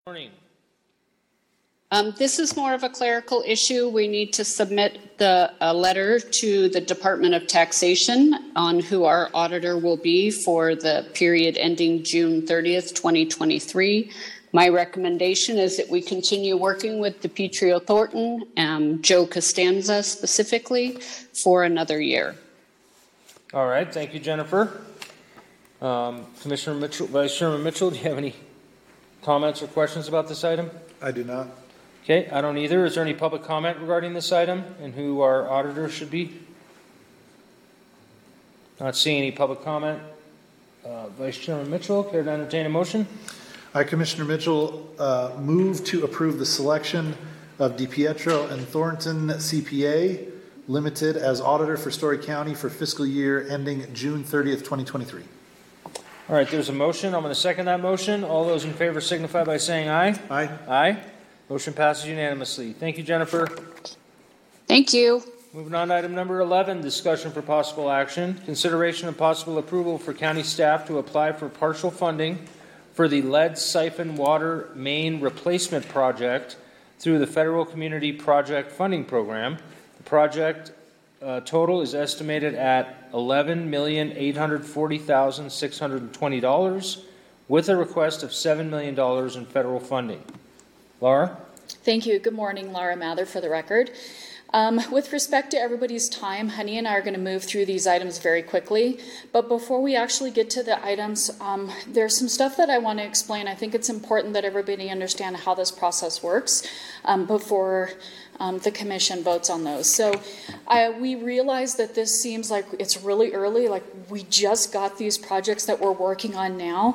Morning. This is more of a clerical issue. We need to submit a letter to the Department of Taxation on who our auditor will be for the period ending June 30th, 2023. My recommendation is that we continue working with DiPietro Thornton, Joe Costanza specifically, for another year. All right, thank you, Jennifer. Commissioner Mitchell, Vice Chairman Mitchell, do you have any comments or questions about this item? I do not. Okay, I don't either. Is there any public comment regarding this item and who our auditor should be? Not seeing any public comment. Vice Chairman Mitchell, care to entertain a motion? I, Commissioner Mitchell, move to approve the selection of DiPietro and Thornton CPA Limited as auditor for Story County for fiscal year ending June 30th, 2023. All right, there's a motion. I'm going to second that motion. All those in favor signify by saying aye. Aye. Aye. Motion passes unanimously. Thank you, Jennifer. Thank you. Moving on to item number 11, discussion for possible action. Consideration and possible approval for county staff to apply for partial funding for the lead siphon water main replacement project through the Federal Community Project Funding Program. The project total is estimated at $11,840,620 with a request of $7 million in federal funding. Laura? Thank you. Good morning, Laura Mather for the record. With respect to everybody's time, Honey and I are going to move through these items very quickly. But before we actually get to the items, there's some stuff that I want to explain. I think it's important that everybody understand how this process works before the commission votes on those. So we realize that this seems like it's really early, like we just got these projects that we're working on now.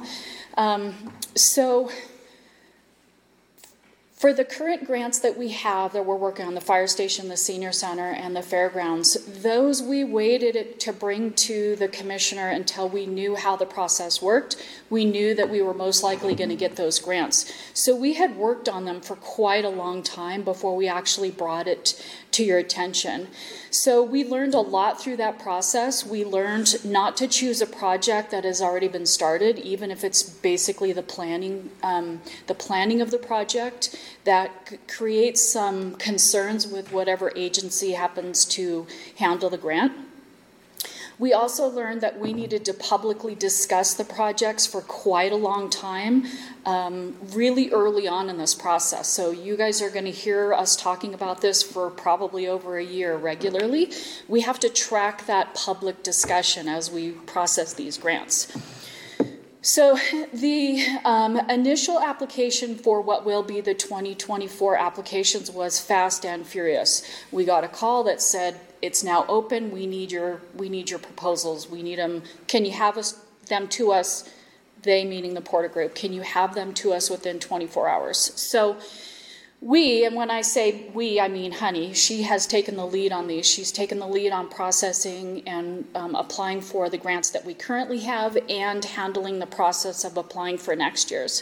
For the current grants that we have that we're working on, the fire station, the senior center, and the fairgrounds, those we waited to bring to the commissioner until we knew how the process worked. We knew that we were most likely going to get those grants. So we had worked on them for quite a long time before we actually brought it to your attention. So we learned a lot through that process. We learned not to choose a project that has already been started, even if it's basically the planning of the project. That creates some concerns with whatever agency happens to handle the grant. We also learned that we needed to publicly discuss the projects for quite a long time, really early on in this process. So you guys are going to hear us talking about this for probably over a year regularly. We have to track that public discussion as we process these grants. So the initial application for what will be the 2024 applications was fast and furious. We got a call that said, it's now open, we need your proposals, we need them, can you have them to us, they meaning the Porter Group, can you have them to us within 24 hours? So we, and when I say we, I mean Honey, she has taken the lead on these. She's taken the lead on processing and applying for the grants that we currently have and handling the process of applying for next year's.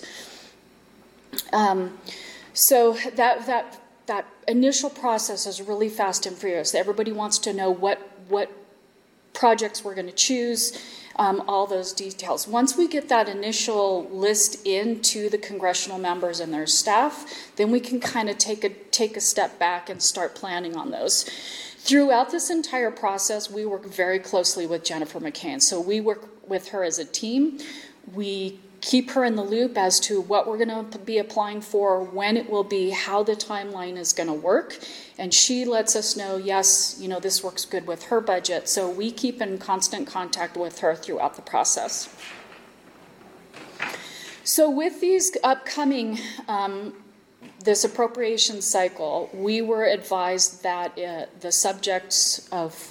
So that initial process is really fast and furious. Everybody wants to know what projects we're going to choose, all those details. Once we get that initial list into the congressional members and their staff, then we can kind of take a step back and start planning on those. Throughout this entire process, we work very closely with Jennifer McCain. So we work with her as a team. We keep her in the loop as to what we're going to be applying for, when it will be, how the timeline is going to work. And she lets us know, yes, this works good with her budget. So we keep in constant contact with her throughout the process. So with these upcoming, this appropriation cycle, we were advised that the subjects of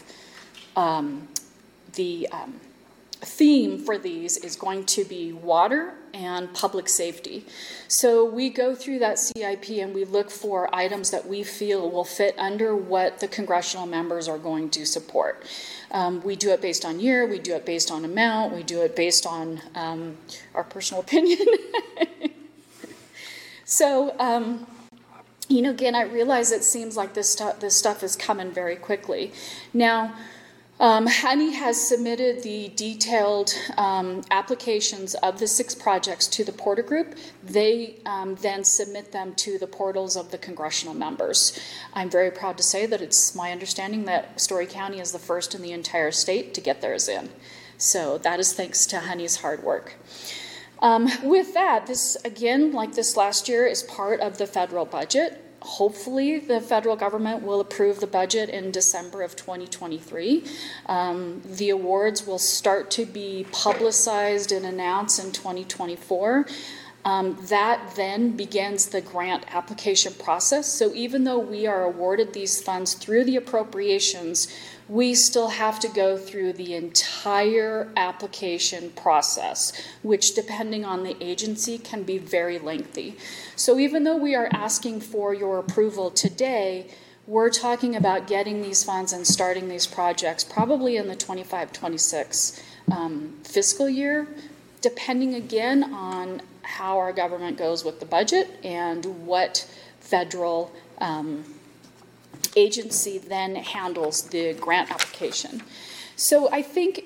the theme for these is going to be water and public safety. So we go through that CIP and we look for items that we feel will fit under what the congressional members are going to support. We do it based on year, we do it based on amount, we do it based on our personal opinion. So, again, I realize it seems like this stuff is coming very quickly. Now, Honey has submitted the detailed applications of the 6 projects to the Porter Group. They then submit them to the portals of the congressional members. I'm very proud to say that it's my understanding that Story County is the first in the entire state to get theirs in. So that is thanks to Honey's hard work. With that, this, again, like this last year, is part of the federal budget. Hopefully, the federal government will approve the budget in December of 2023. The awards will start to be publicized and announced in 2024. That then begins the grant application process. So even though we are awarded these funds through the appropriations, we still have to go through the entire application process, which, depending on the agency, can be very lengthy. So even though we are asking for your approval today, we're talking about getting these funds and starting these projects probably in the 25-26 fiscal year, depending again on how our government goes with the budget and what federal agency then handles the grant application. So I think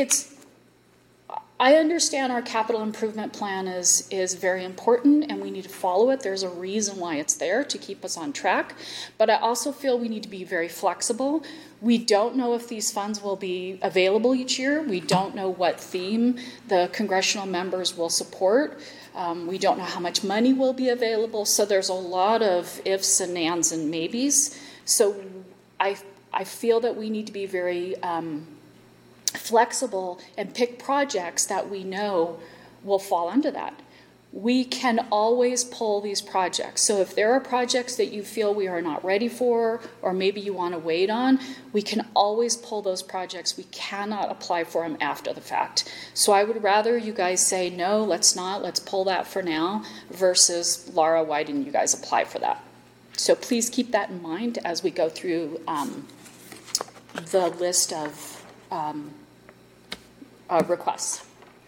I understand our capital improvement plan is very important and we need to follow it. There's a reason why it's there, to keep us on track. But I also feel we need to be very flexible. We don't know if these funds will be available each year. We don't know what theme the congressional members will support. We don't know how much money will be available. So there's a lot of ifs and ands and maybes. So I feel that we need to be very flexible and pick projects that we know will fall under that. We can always pull these projects. So if there are projects that you feel we are not ready for, or maybe you want to wait on, we can always pull those projects. We cannot apply for them after the fact. So I would rather you guys say, no, let's not, let's pull that for now, versus, Laura, why didn't you guys apply for that? So please keep that in mind as we go through the list of requests.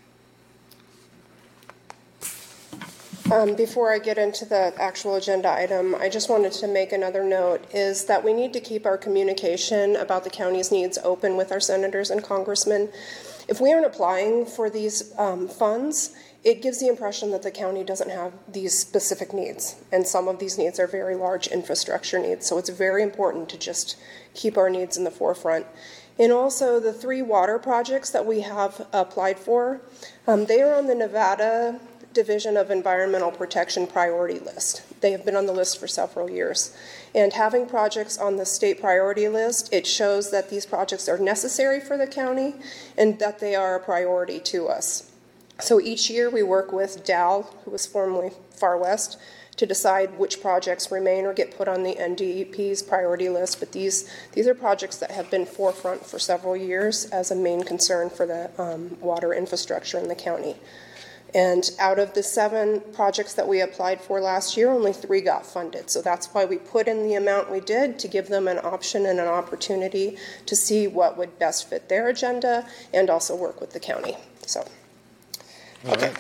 Before I get into the actual agenda item, I just wanted to make another note, is that we need to keep our communication about the county's needs open with our senators and congressmen. If we aren't applying for these funds, it gives the impression that the county doesn't have these specific needs, and some of these needs are very large infrastructure needs, so it's very important to just keep our needs in the forefront. And also the 3 water projects that we have applied for, they are on the Nevada Division of Environmental Protection priority list. They have been on the list for several years. And having projects on the state priority list, it shows that these projects are necessary for the county and that they are a priority to us. So each year we work with DAL, who was formerly Far West, to decide which projects remain or get put on the NDEP's priority list. But these are projects that have been forefront for several years as a main concern for the water infrastructure in the county. And out of the 7 projects that we applied for last year, only 3 got funded. So that's why we put in the amount we did, to give them an option and an opportunity to see what would best fit their agenda and also work with the county. So, okay.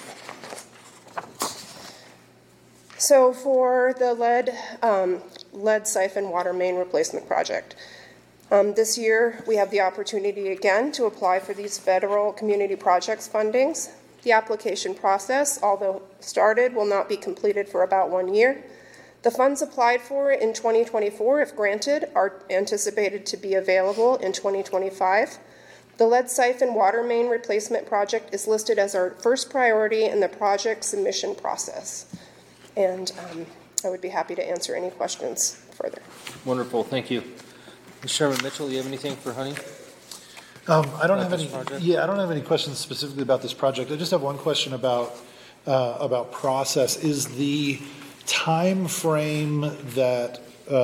So for the lead siphon water main replacement project, this year we have the opportunity again to apply for these federal community projects fundings. The application process, although started, will not be completed for about 1 year. The funds applied for in 2024, if granted, are anticipated to be available in 2025. The lead siphon water main replacement project is listed as our first priority in the project submission process. And I would be happy to answer any questions further. Wonderful, thank you. Mr. Chairman Mitchell, you have anything for Honey? I don't have any. Yeah, I don't have any questions specifically about this project. I just have one question about process. Is the time frame that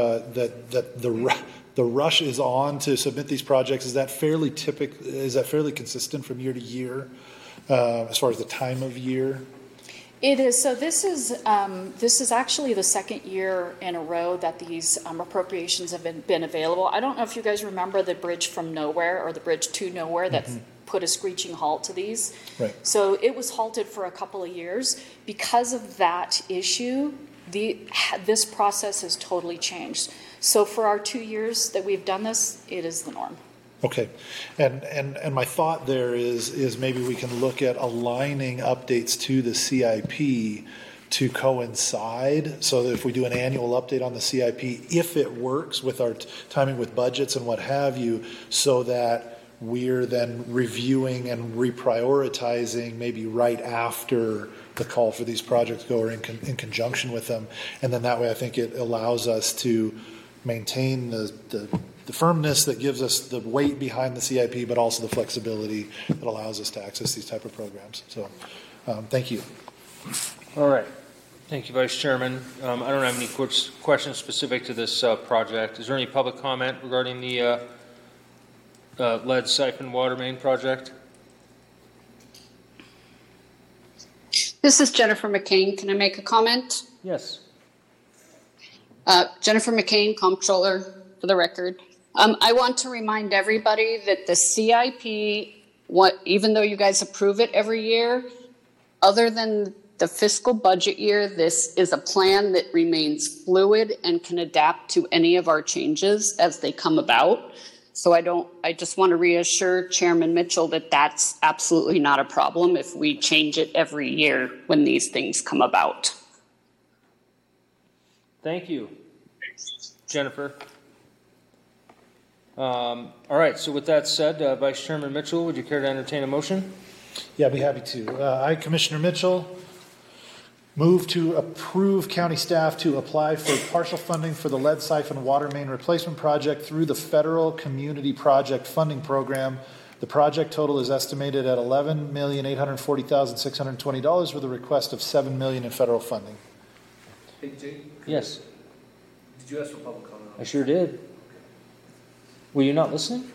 the rush is on to submit these projects, is that fairly typical? Is that fairly consistent from year to year, as far as the time of year? It is. So this is actually the second year in a row that these appropriations have been available. I don't know if you guys remember the bridge from nowhere, or the bridge to nowhere, that put a screeching halt to these. Right. So it was halted for a couple of years. Because of that issue, this process has totally changed. So for our 2 years that we've done this, it is the norm. Okay, and my thought there is maybe we can look at aligning updates to the CIP to coincide, so that if we do an annual update on the CIP, if it works with our timing with budgets and what have you, so that we're then reviewing and reprioritizing maybe right after the call for these projects go, or in conjunction with them, and then that way I think it allows us to maintain the firmness that gives us the weight behind the CIP, but also the flexibility that allows us to access these type of programs. So, thank you. All right. Thank you, Vice Chairman. I don't have any questions specific to this project. Is there any public comment regarding the lead siphon water main project? This is Jennifer McCain. Can I make a comment? Yes. Jennifer McCain, Comptroller, for the record. I want to remind everybody that the CIP, even though you guys approve it every year, other than the fiscal budget year, this is a plan that remains fluid and can adapt to any of our changes as they come about. So I just want to reassure Chairman Mitchell that that's absolutely not a problem if we change it every year when these things come about. Thank you, Jennifer. All right, so with that said, Vice Chairman Mitchell, would you care to entertain a motion? Yeah, I'd be happy to. I, Commissioner Mitchell, move to approve county staff to apply for partial funding for the lead siphon water main replacement project through the Federal Community Project Funding Program. The project total is estimated at $11,840,620 with a request of $7 million in federal funding. Hey, Jay, Yes, did you ask for public comment? I sure did. Were you not listening?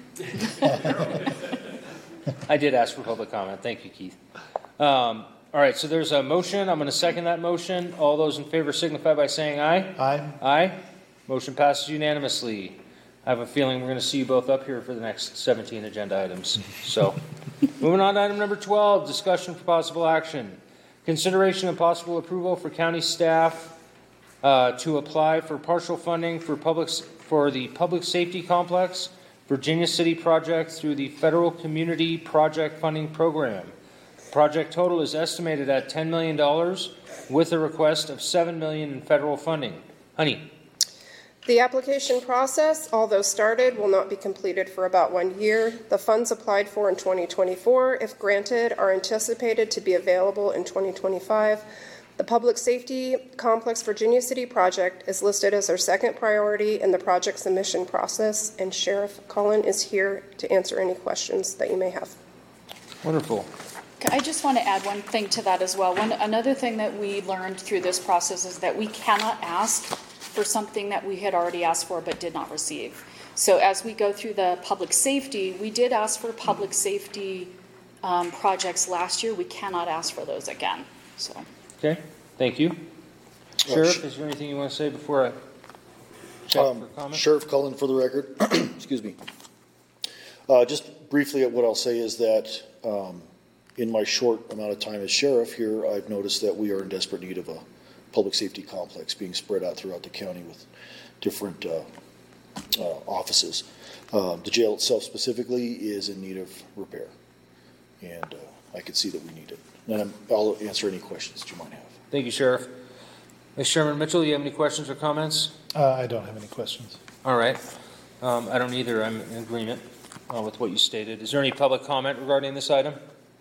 I did ask for public comment. Thank you, Keith. All right, so there's a motion. I'm going to second that motion. All those in favor signify by saying aye. Aye. Aye. Motion passes unanimously. I have a feeling we're going to see you both up here for the next 17 agenda items. So, moving on to item number 12, discussion for possible action. Consideration and possible approval for county staff to apply for partial funding for the Public Safety Complex Virginia City project through the Federal Community Project Funding Program. The project total is estimated at $10 million with a request of $7 million in federal funding. Honey. The application process, although started, will not be completed for about 1 year. The funds applied for in 2024, if granted, are anticipated to be available in 2025. The Public Safety Complex Virginia City project is listed as our second priority in the project submission process, and Sheriff Cullen is here to answer any questions that you may have. Wonderful. I just want to add one thing to that as well. Another thing that we learned through this process is that we cannot ask for something that we had already asked for but did not receive. So as we go through the public safety, we did ask for public safety projects last year. We cannot ask for those again. So. Okay, thank you. Sheriff, is there anything you want to say before I check for comment? Sheriff Cullen for the record. Excuse me. Just briefly, what I'll say is that in my short amount of time as sheriff here, I've noticed that we are in desperate need of a public safety complex being spread out throughout the county with different offices. The jail itself specifically is in need of repair, and I could see that we need it. And I'll answer any questions that you might have. Thank you, Sheriff. Vice Chairman Mitchell, you have any questions or comments? I don't have any questions. All right. I don't either. I'm in agreement with what you stated. Is there any public comment regarding this item?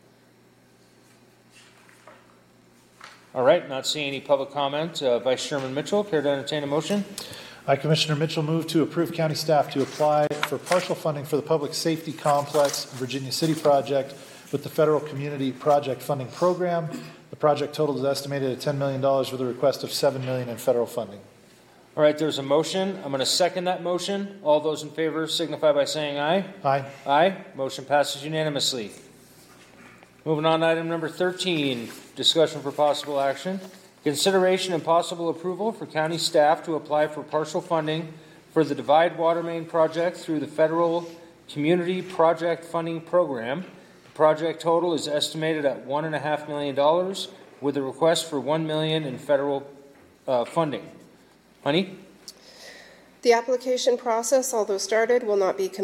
All right. Not seeing any public comment. Vice Chairman Mitchell, care to entertain a motion? I, Commissioner Mitchell, move to approve county staff to apply for partial funding for the Public Safety Complex Virginia City project with the Federal Community Project Funding Program. The project total is estimated at $10 million with a request of $7 million in federal funding. All right, there's a motion. I'm going to second that motion. All those in favor signify by saying aye. Aye. Aye. Motion passes unanimously. Moving on to item number 13, discussion for possible action. Consideration and possible approval for county staff to apply for partial funding for the Divide Water Main project through the Federal Community Project Funding Program. The project total is estimated at $1.5 million with a request for $1 million in federal funding. Honey? The application process, although started, will not be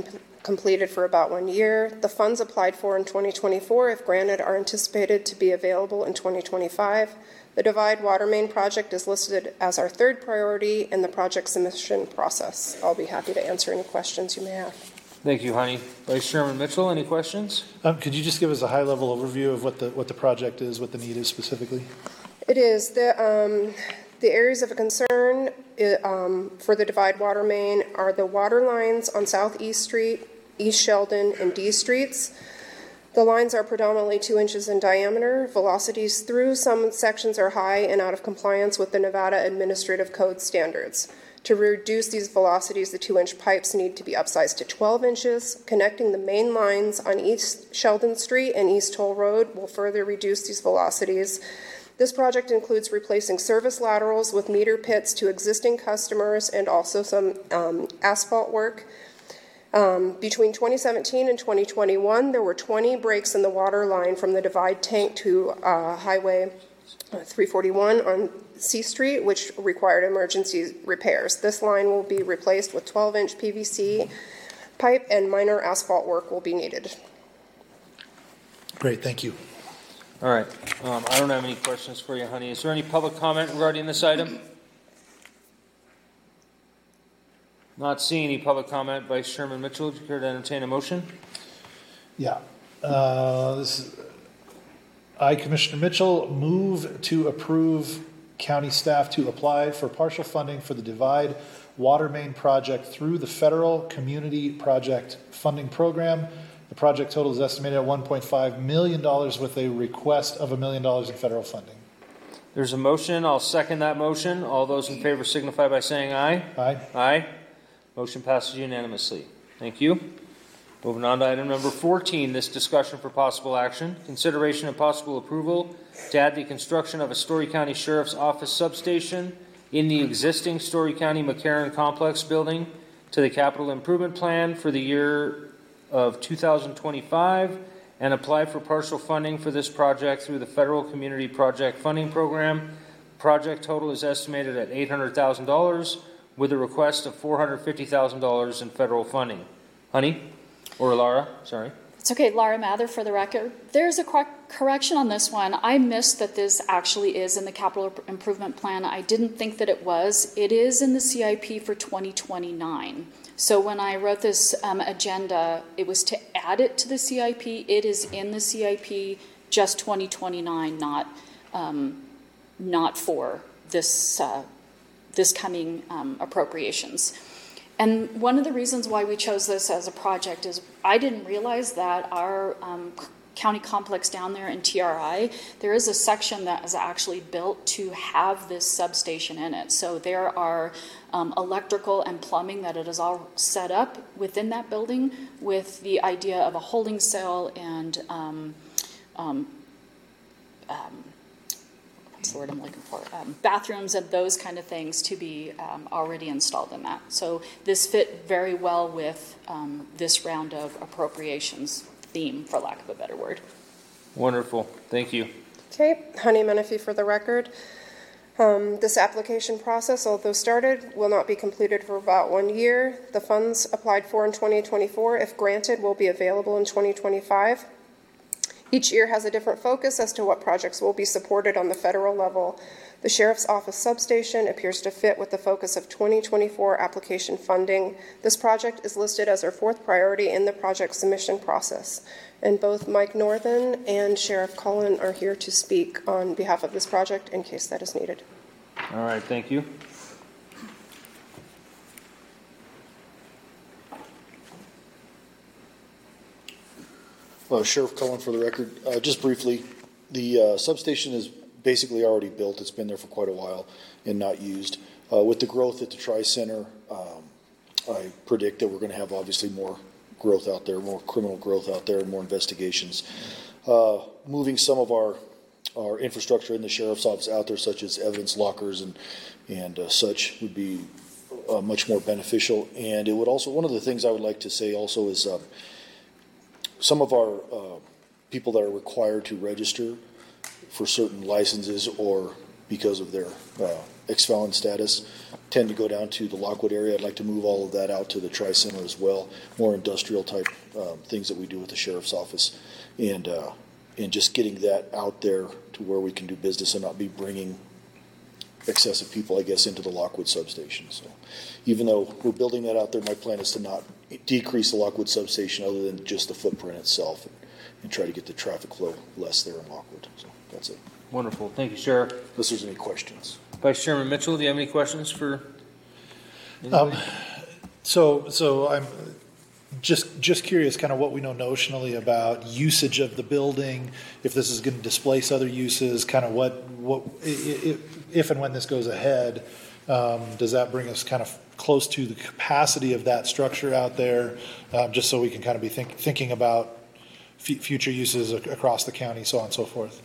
completed for about 1 year. The funds applied for in 2024, if granted, are anticipated to be available in 2025. The Divide Water Main project is listed as our third priority in the project submission process. I'll be happy to answer any questions you may have. Thank you, Honey. Vice Chairman Mitchell, any questions? Could you just give us a high-level overview of what the project is, what the need is specifically? It is the areas of concern for the Divide Water Main are the water lines on Southeast Street, East Sheldon, and D Streets. The lines are predominantly 2 inches in diameter. Velocities through some sections are high and out of compliance with the Nevada Administrative Code standards. To reduce these velocities, the 2-inch pipes need to be upsized to 12 inches. Connecting the main lines on East Sheldon Street and East Toll Road will further reduce these velocities. This project includes replacing service laterals with meter pits to existing customers and also some asphalt work. Between 2017 and 2021, there were 20 breaks in the water line from the Divide tank to Highway 341 on C Street, which required emergency repairs. This line will be replaced with 12-inch PVC pipe and minor asphalt work will be needed. Great, thank you. All right. I don't have any questions for you, Honey. Is there any public comment regarding this item? Not seeing any public comment. Vice Chairman Mitchell, would you care to entertain a motion? Yeah. I, Commissioner Mitchell, move to approve county staff to apply for partial funding for the Divide Water Main project through the Federal Community Project Funding Program. The project total is estimated at $1.5 million with a request of $1 million in federal funding. There's a motion. I'll second that motion. All those in favor signify by saying aye. Aye. Aye. Motion passes unanimously. Thank you. Moving on to item number 14, this discussion for possible action. Consideration and possible approval to add the construction of a Story County Sheriff's Office substation in the existing Story County McCarran Complex building to the capital improvement plan for the year of 2025 and apply for partial funding for this project through the Federal Community Project Funding Program. Project total is estimated at $800,000 with a request of $450,000 in federal funding. Honey? Or Laura, sorry. It's okay, Laura Mather for the record. There's a correction on this one. I missed that this actually is in the capital improvement plan. I didn't think that it was. It is in the CIP for 2029. So when I wrote this agenda, it was to add it to the CIP. It is in the CIP, just 2029, not for this this coming appropriations. And one of the reasons why we chose this as a project is I didn't realize that our county complex down there in TRI, there is a section that is actually built to have this substation in it. So there are electrical and plumbing that it is all set up within that building with the idea of a holding cell and what's the word I'm looking for? Bathrooms and those kind of things to be already installed in that. So this fit very well with this round of appropriations theme, for lack of a better word. Wonderful. Thank you. Okay, Honey Menifee for the record. This application process, although started, will not be completed for about 1 year. The funds applied for in 2024, if granted, will be available in 2025. Each year has a different focus as to what projects will be supported on the federal level. The Sheriff's Office substation appears to fit with the focus of 2024 application funding. This project is listed as our fourth priority in the project submission process. And both Mike Northern and Sheriff Cullen are here to speak on behalf of this project in case that is needed. All right, thank you. Sheriff Cullen for the record. Just briefly, the substation is basically already built. It's been there for quite a while and not used. With the growth at the Tri-Center, I predict that we're going to have obviously more growth out there, more criminal growth out there, and more investigations. Moving some of our infrastructure in the Sheriff's Office out there, such as evidence lockers and such, would be much more beneficial. And it would also, one of the things I would like to say also is some of our people that are required to register for certain licenses or because of their ex-felon status tend to go down to the Lockwood area. I'd like to move all of that out to the Tri-Center as well, more industrial type things that we do with the sheriff's office, and just getting that out there to where we can do business and not be bringing excessive people, I guess, into the Lockwood substation. So even though we're building that out there, my plan is to not decrease the Lockwood substation other than just the footprint itself, and try to get the traffic flow less there in Lockwood. So that's it. Wonderful. Thank you, Sheriff. Unless there's any questions. Vice Chairman Mitchell, do you have any questions for anybody? So I'm just curious kind of what we know notionally about usage of the building, if this is going to displace other uses, kind of what if and when this goes ahead, does that bring us kind of close to the capacity of that structure out there, just so we can kind of be thinking about future uses across the county, so on and so forth.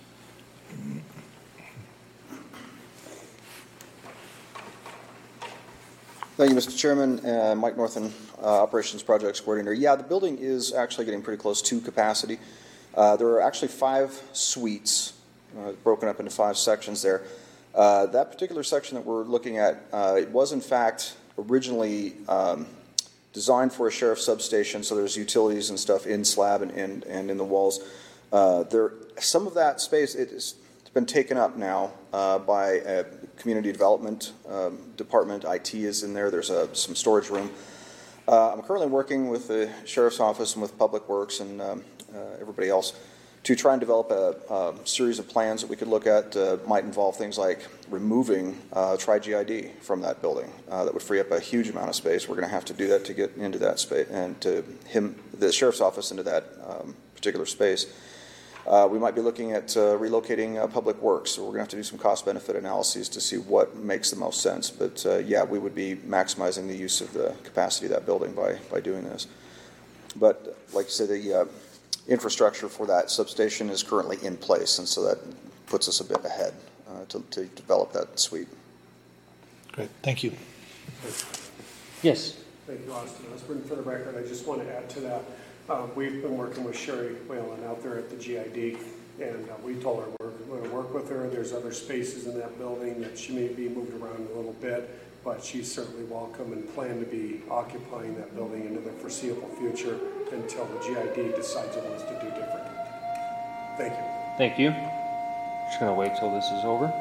Thank you, Mr. Chairman. Mike Northen, Operations Projects Coordinator. Yeah, the building is actually getting pretty close to capacity. There are actually 5 suites broken up into 5 sections there. That particular section that we're looking at, it was in fact originally designed for a sheriff's substation, so there's utilities and stuff in slab and in the walls. Some of that space, it's been taken up now by a community development department. IT is in there. There's some storage room. I'm currently working with the sheriff's office and with Public Works and everybody else to try and develop a series of plans that we could look at. Might involve things like removing Tri-GID from that building. That would free up a huge amount of space. We're going to have to do that to get into that space and the sheriff's office into that particular space. We might be looking at relocating Public Works, so we're going to have to do some cost-benefit analyses to see what makes the most sense. But yeah, we would be maximizing the use of the capacity of that building by doing this. But like you said, the infrastructure for that substation is currently in place, and so that puts us a bit ahead to develop that suite. Great, thank you. Yes. Thank you, Austin Osborne. For the record, I just want to add to that. We've been working with Sherry Whalen out there at the GID, and we told her we're going to work with her. There's other spaces in that building that she may be moved around a little bit, but she's certainly welcome and plan to be occupying that building into the foreseeable future until the GID decides it wants to do different. Thank you. Thank you. Just going to wait till this is over.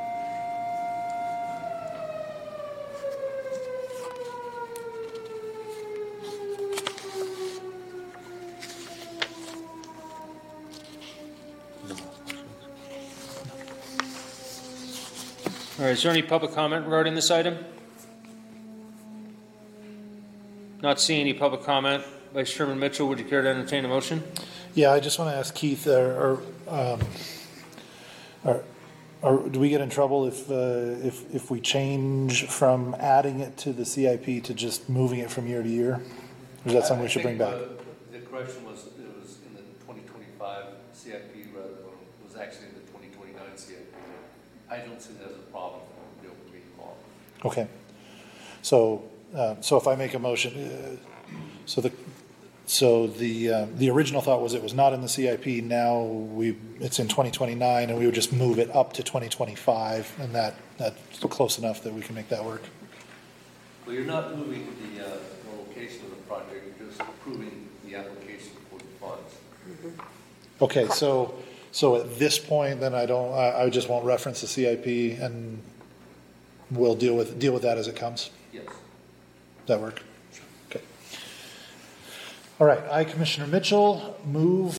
All right, is there any public comment regarding this item? Not seeing any public comment. Vice Chairman Mitchell, would you care to entertain a motion? Yeah, I just want to ask Keith, do we get in trouble if we change from adding it to the CIP to just moving it from year to year? Or is that something we should bring back? The correction was it was in the 2025 CIP rather than was actually in the 2029 CIP. I don't see that as a problem for the open meeting law. Okay. So if I make a motion, so the original thought was it was not in the CIP. Now it's in 2029, and we would just move it up to 2025, and that's close enough that we can make that work. Well, you're not moving the location of the project. You're just approving the application for the funds. Mm-hmm. Okay. So at this point, then I just won't reference the CIP, and we'll deal with that as it comes. Yes. Does that work? Okay. All right. I, Commissioner Mitchell, move